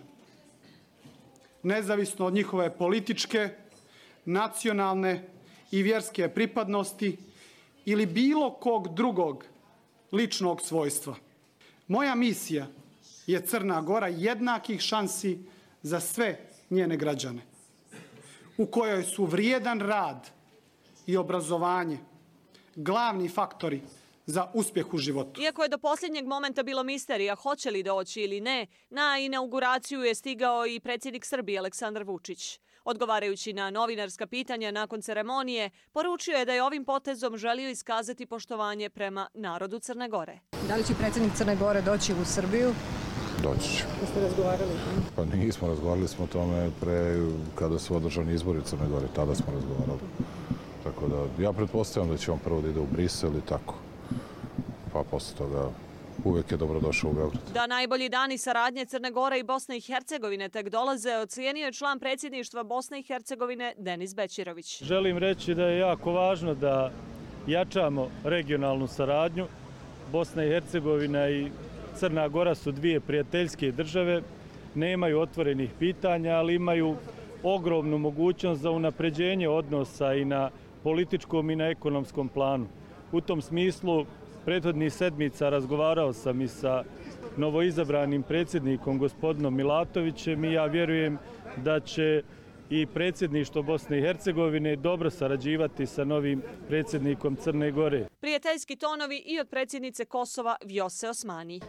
nezavisno od njihove političke, nacionalne i vjerske pripadnosti ili bilo kog drugog ličnog svojstva. Moja misija je Crna Gora jednakih šansi za sve njene građane, u kojoj su vrijedan rad i obrazovanje glavni faktori za uspjeh u životu. Iako je do posljednjeg momenta bilo misterija hoće li doći ili ne, na inauguraciju je stigao i predsjednik Srbije Aleksandar Vučić. Odgovarajući na novinarska pitanja nakon ceremonije, poručio je da je ovim potezom želio iskazati poštovanje prema narodu Crne Gore. Da li će predsjednik Crne Gore doći u Srbiju? Doći će. Jeste razgovarali? Pa nismo, razgovarali smo o tome pre kada su održani izbori u Crne Gore, tada smo razgovarali. Tako da ja pretpostavljam da će on prvo da ide u Brisel i tako. Pa posle toga uvijek je dobrodošao u Beograd. Da najbolji dani saradnje Crne Gore i Bosne i Hercegovine tek dolaze, ocijenio je član predsjedništva Bosne i Hercegovine Denis Bećirović. Želim reći da je jako važno da jačamo regionalnu saradnju. Bosna i Hercegovina i Crna Gora su dvije prijateljske države, nemaju otvorenih pitanja, ali imaju ogromnu mogućnost za unapređenje odnosa i na političkom i na ekonomskom planu. U tom smislu prethodnih sedmica razgovarao sam i sa novoizabranim predsjednikom gospodinom Milatovićem i ja vjerujem da će i predsjedništvo Bosne i Hercegovine dobro sarađivati sa novim predsjednikom Crne Gore. Prijateljski tonovi i od predsjednice Kosova Vjose Osmani.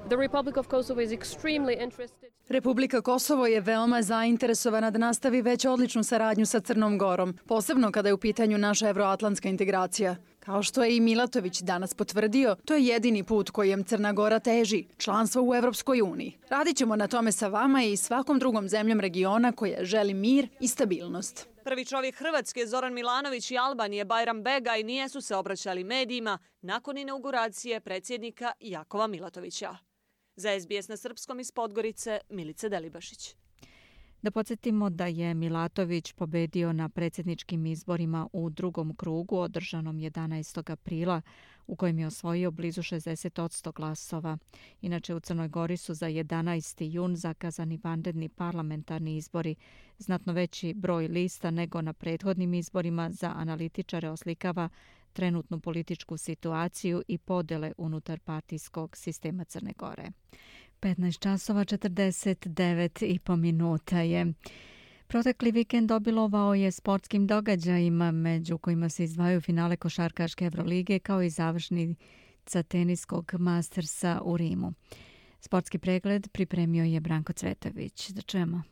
Republika Kosovo je veoma zainteresovana da nastavi već odličnu saradnju sa Crnom Gorom, posebno kada je u pitanju naša evroatlantska integracija. Kao što je i Milatović danas potvrdio, to je jedini put kojem Crna Gora teži, članstvo u Evropskoj uniji. Radit ćemo na tome sa vama i svakom drugom zemljom regiona koja želi mir i stabilnost. Prvi čovjek Hrvatske, Zoran Milanović i Albanije, Bajram Begaj, nijesu se obraćali medijima nakon inauguracije predsjednika Jakova Milatovića. Za SBS na srpskom iz Podgorice, Milica Delibašić. Da podsjetimo da je Milatović pobedio na predsjedničkim izborima u drugom krugu održanom 11. aprila u kojem je osvojio blizu 60% glasova. Inače u Crnoj Gori su za 11. jun zakazani vanredni parlamentarni izbori, znatno veći broj lista nego na prethodnim izborima. Za analitičare oslikava trenutnu političku situaciju i podele unutar partijskog sistema Crne Gore. 15 časova 49,5 minuta je. Protekli vikend obilovao je sportskim događajima, među kojima se izdvajaju finale košarkaške Evrolige kao i završnica teniskog Mastersa u Rimu. Sportski pregled pripremio je Branko Cvetović. Da čujemo.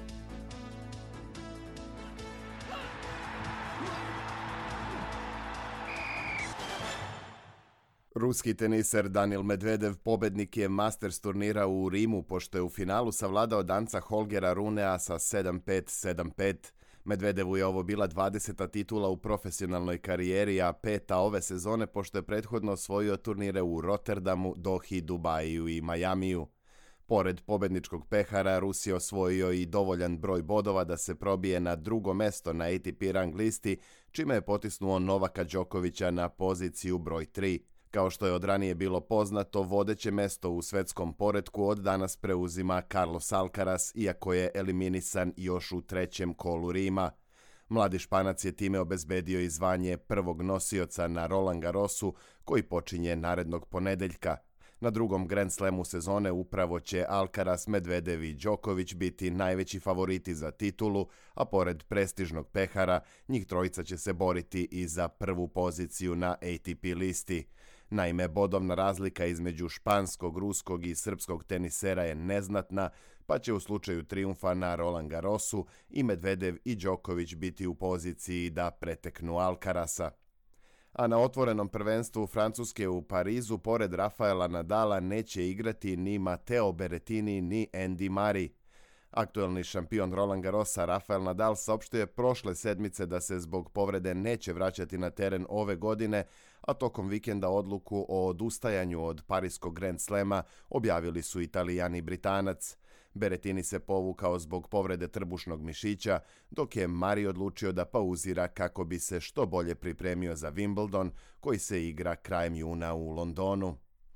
Ruski teniser Danil Medvedev pobednik je Masters turnira u Rimu pošto je u finalu savladao Danca Holgera Runea sa 7-5, 7-5. Medvedevu je ovo bila 20. titula u profesionalnoj karijeri, a 5. ove sezone pošto je prethodno osvojio turnire u Rotterdamu, Dohi, Dubaju i Majamiju. Pored pobedničkog pehara, Rus je osvojio i dovoljan broj bodova da se probije na drugo mesto na ATP rang listi, čime je potisnuo Novaka Đokovića na poziciju broj 3. Kao što je od ranije bilo poznato, vodeće mesto u svetskom poretku od danas preuzima Carlos Alcaraz, iako je eliminisan još u trećem kolu Rima. Mladi Španac je time obezbedio i zvanje prvog nosioca na Roland Garrosu, koji počinje narednog ponedeljka. Na drugom Grand Slamu sezone upravo će Alcaraz, Medvedev i Đoković biti najveći favoriti za titulu, a pored prestižnog pehara, njih trojica će se boriti i za prvu poziciju na ATP listi. Naime, bodovna razlika između španskog, ruskog i srpskog tenisera je neznatna, pa će u slučaju trijumfa na Roland Garrosu i Medvedev i Đoković biti u poziciji da preteknu Alcaraza. A na otvorenom prvenstvu Francuske u Parizu, pored Rafaela Nadala, neće igrati ni Matteo Berrettini ni Andy Murray. Aktuelni šampion Roland Garrosa Rafael Nadal saopštio je prošle sedmice da se zbog povrede neće vraćati na teren ove godine, a tokom vikenda odluku o odustajanju od Pariskog Grand Slema objavili su Italijan i Britanac. Berrettini se povukao zbog povrede trbušnog mišića, dok je Murray odlučio da pauzira kako bi se što bolje pripremio za Wimbledon, koji se igra krajem juna u Londonu.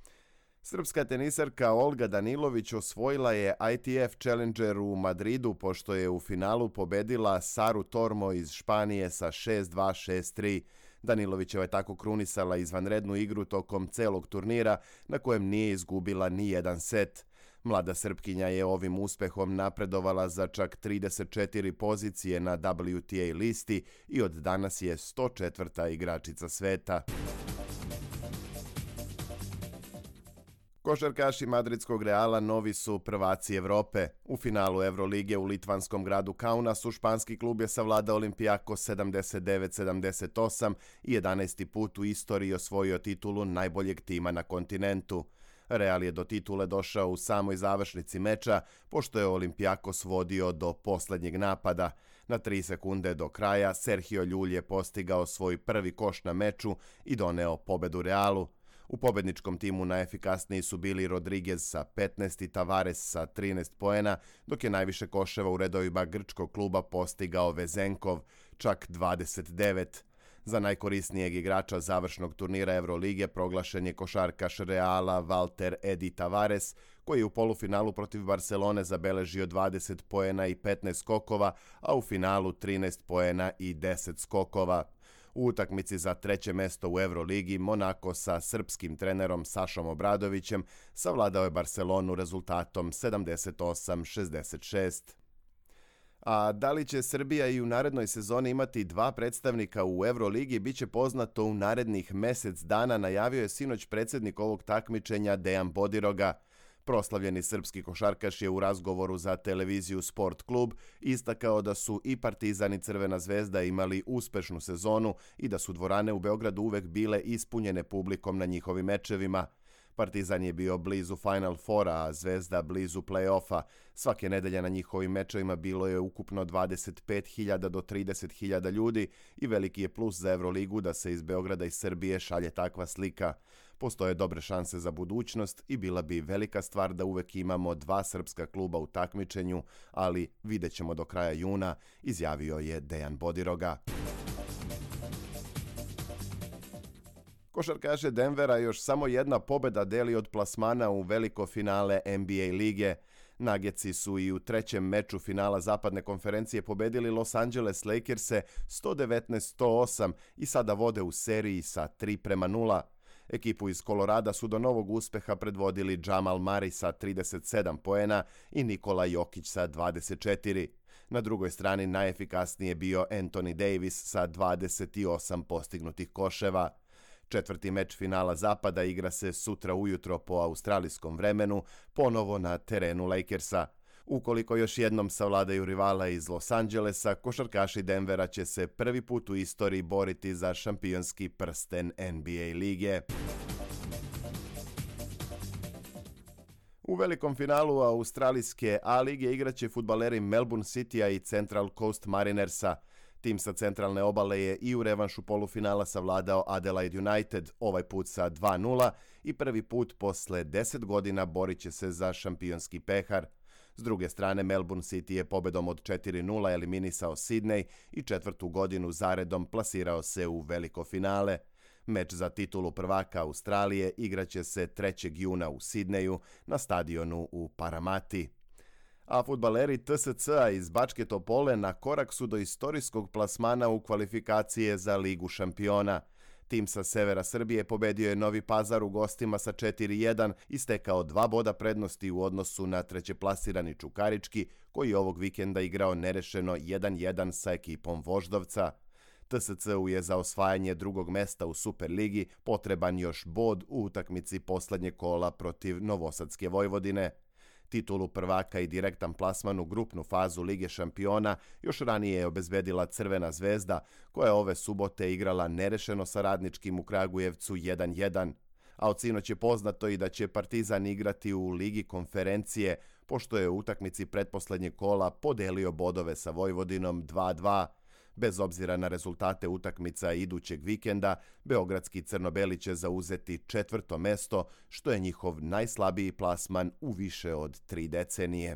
Srpska tenisarka Olga Danilović osvojila je ITF Challenger u Madridu pošto je u finalu pobedila Saru Tormo iz Španije sa 6-2, 6-3. Danilovićeva je tako krunisala izvanrednu igru tokom celog turnira na kojem nije izgubila ni jedan set. Mlada Srpkinja je ovim uspehom napredovala za čak 34 pozicije na WTA listi i od danas je 104. igračica sveta. Košarkaši madridskog Reala novi su prvaci Evrope. U finalu Evrolige u litvanskom gradu Kaunasu španski klub je savladao Olympiakos 79-78 i 11. put u istoriji osvojio titulu najboljeg tima na kontinentu. Real je do titule došao u samoj završnici meča, pošto je Olympiakos vodio do poslednjeg napada. Na 3 sekunde do kraja Sergio Llull je postigao svoj prvi koš na meču i doneo pobedu Realu. U pobedničkom timu najefikasniji su bili Rodriguez sa 15 i Tavares sa 13 poena, dok je najviše koševa u redovima grčkog kluba postigao Vezenkov, čak 29. Za najkorisnijeg igrača završnog turnira Evrolige proglašen je košarkaš Reala Walter Edi Tavares, koji je u polufinalu protiv Barcelone zabeležio 20 poena i 15 skokova, a u finalu 13 poena i 10 skokova. U utakmici za treće mesto u Evroligi Monako sa srpskim trenerom Sašom Obradovićem savladao je Barcelonu rezultatom 78-66. A da li će Srbija i u narednoj sezoni imati 2 predstavnika u Evroligi biće poznato u narednih mesec dana, najavio je sinoć predsjednik ovog takmičenja Dejan Bodiroga. Proslavljeni srpski košarkaš je u razgovoru za televiziju Sport klub istakao da su i Partizan i Crvena zvezda imali uspešnu sezonu i da su dvorane u Beogradu uvek bile ispunjene publikom na njihovim mečevima. Partizan je bio blizu Final Fora, a Zvezda blizu play-offa. Svake nedelje na njihovim mečevima bilo je ukupno 25.000 do 30.000 ljudi i veliki je plus za Evroligu da se iz Beograda i Srbije šalje takva slika. Postoje dobre šanse za budućnost i bila bi velika stvar da uvek imamo 2 srpska kluba u takmičenju, ali vidjet ćemo do kraja juna, izjavio je Dejan Bodiroga. Košarkaše Denvera još samo jedna pobjeda deli od plasmana u veliko finale NBA lige. Nuggetsi su i u 3. meču finala zapadne konferencije pobedili Los Angeles Lakers-e 119-108 i sada vode u seriji sa 3:0. Ekipu iz Kolorada su do novog uspeha predvodili Jamal Murray sa 37 poena i Nikola Jokić sa 24. Na drugoj strani najefikasniji je bio Anthony Davis sa 28 postignutih koševa. 4. meč finala zapada igra se sutra ujutro po australijskom vremenu, ponovo na terenu Lakersa. Ukoliko još jednom savladaju rivala iz Los Angelesa, košarkaši Denvera će se prvi put u istoriji boriti za šampionski prsten NBA lige. U velikom finalu australijske A lige igraće fudbaleri Melbourne Citya i Central Coast Marinersa. Tim sa centralne obale je i u revanšu polufinala savladao Adelaide United, ovaj put sa 2:0 i prvi put posle 10 godina borit će se za šampionski pehar. S druge strane, Melbourne City je pobedom od 4:0 eliminisao Sydney i 4. godinu zaredom plasirao se u veliko finale. Meč za titulu prvaka Australije igraće se 3. juna u Sidneju na stadionu u Paramati. A fudbaleri TSC-a iz Bačke Topole na korak su do istorijskog plasmana u kvalifikacije za Ligu šampiona. Tim sa severa Srbije pobedio je Novi Pazar u gostima sa 4:1 i stekao 2 boda prednosti u odnosu na trećeplasirani Čukarički, koji je ovog vikenda igrao nerešeno 1:1 sa ekipom Voždovca. TSC-u je za osvajanje drugog mesta u Superligi potreban još bod u utakmici poslednjeg kola protiv Novosadske Vojvodine. Titulu prvaka i direktan plasman u grupnu fazu Lige šampiona još ranije je obezbedila Crvena zvezda, koja je ove subote igrala nerešeno sa Radničkim u Kragujevcu 1:1. A od sinoć je poznato i da će Partizan igrati u Ligi konferencije, pošto je u utakmici pretposlednjeg kola podelio bodove sa Vojvodinom 2:2. Bez obzira na rezultate utakmica idućeg vikenda, beogradski crnobeli će zauzeti 4. mesto, što je njihov najslabiji plasman u više od 3 decenije.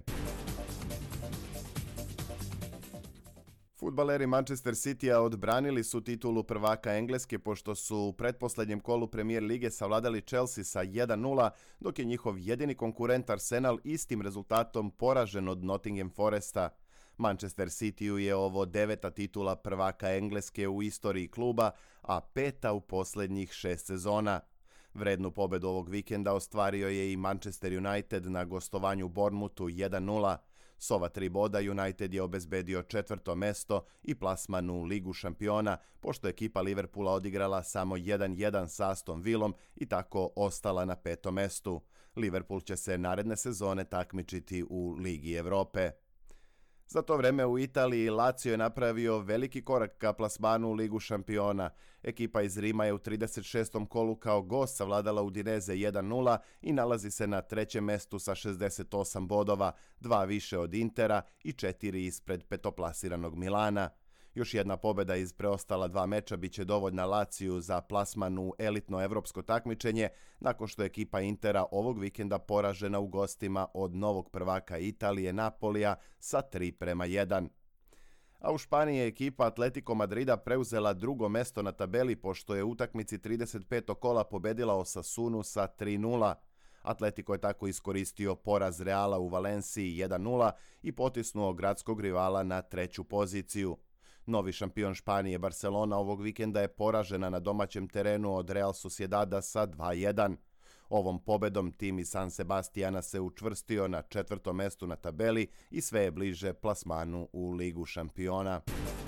Fudbaleri Manchester Citya odbranili su titulu prvaka Engleske pošto su u pretposlednjem kolu Premier lige savladali Chelsea sa 1:0, dok je njihov jedini konkurent Arsenal istim rezultatom poražen od Nottingham Foresta. Manchester Cityu je ovo 9. titula prvaka Engleske u istoriji kluba, a 5. u posljednjih 6 sezona. Vrednu pobedu ovog vikenda ostvario je i Manchester United na gostovanju u Bournemouthu 1:0. S ova 3 boda United je obezbedio 4. mesto i plasman u Ligu šampiona, pošto je ekipa Liverpoola odigrala samo 1:1 sa Aston Villom i tako ostala na 5. mestu. Liverpool će se naredne sezone takmičiti u Ligi Evrope. Za to vreme u Italiji Lazio je napravio veliki korak ka plasmanu u Ligu šampiona. Ekipa iz Rima je u 36. kolu kao gost savladala Udinese 1:0 i nalazi se na 3. mestu sa 68 bodova, 2 više od Intera i 4 ispred petoplasiranog Milana. Još jedna pobjeda iz preostala 2 meča biće dovoljna Laziju za plasman u elitno evropsko takmičenje, nakon što je ekipa Intera ovog vikenda poražena u gostima od novog prvaka Italije Napolija sa 3:1. A u Španiji je ekipa Atletico Madrida preuzela 2. mesto na tabeli pošto je u utakmici 35. kola pobedila Osasunu sa 3:0. Atletico je tako iskoristio poraz Reala u Valenciji 1:0 i potisnuo gradskog rivala na 3. poziciju. Novi šampion Španije Barcelona ovog vikenda je poražena na domaćem terenu od Real Sociedada sa 2:1. Ovom pobedom tim iz San Sebastiana se učvrstio na 4. mestu na tabeli i sve je bliže plasmanu u Ligu šampiona.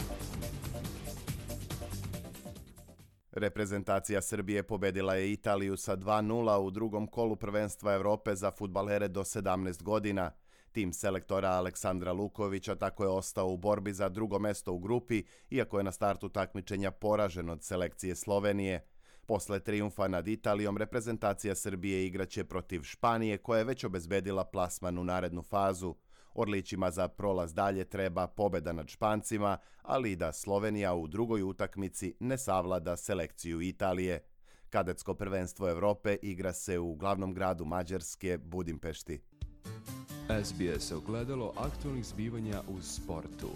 Reprezentacija Srbije pobedila je Italiju sa 2:0 u drugom kolu prvenstva Evrope za fudbalere do 17 godina. Tim selektora Aleksandra Lukovića tako je ostao u borbi za 2. mesto u grupi, iako je na startu takmičenja poražen od selekcije Slovenije. Posle trijumfa nad Italijom, reprezentacija Srbije igraće protiv Španije, koja je već obezbedila plasman u narednu fazu. Orlićima za prolaz dalje treba pobeda nad Špancima, ali i da Slovenija u drugoj utakmici ne savlada selekciju Italije. Kadetsko prvenstvo Evrope igra se u glavnom gradu Mađarske, Budimpešti. SBS ogledalo aktualnih zbivanja u sportu.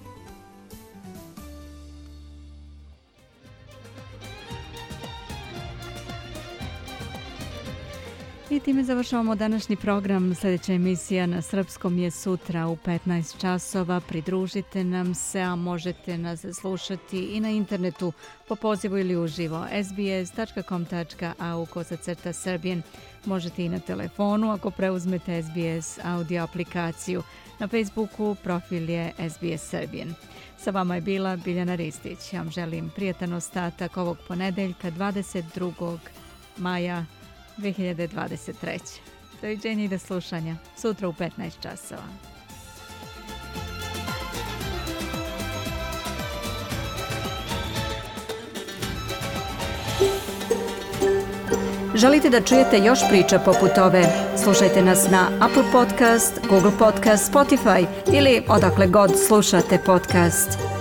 I time završavamo današnji program. Sljedeća emisija na srpskom je sutra u 15 časova. Pridružite nam se, a možete nas slušati i na internetu po pozivu ili uživo sbs.com.au/Serbian. Možete i na telefonu ako preuzmete SBS audio aplikaciju. Na Facebooku profil je SBS Serbian. Sa vama je bila Biljana Ristić. Ja vam želim prijatan ostatak ovog ponedeljka 22. maja 2023. Doviđenja i do slušanja sutra u 15 časova. Želite da čujete još priča poput ove? Slušajte nas na Apple Podcast, Google Podcast, Spotify ili odakle god slušate podcast.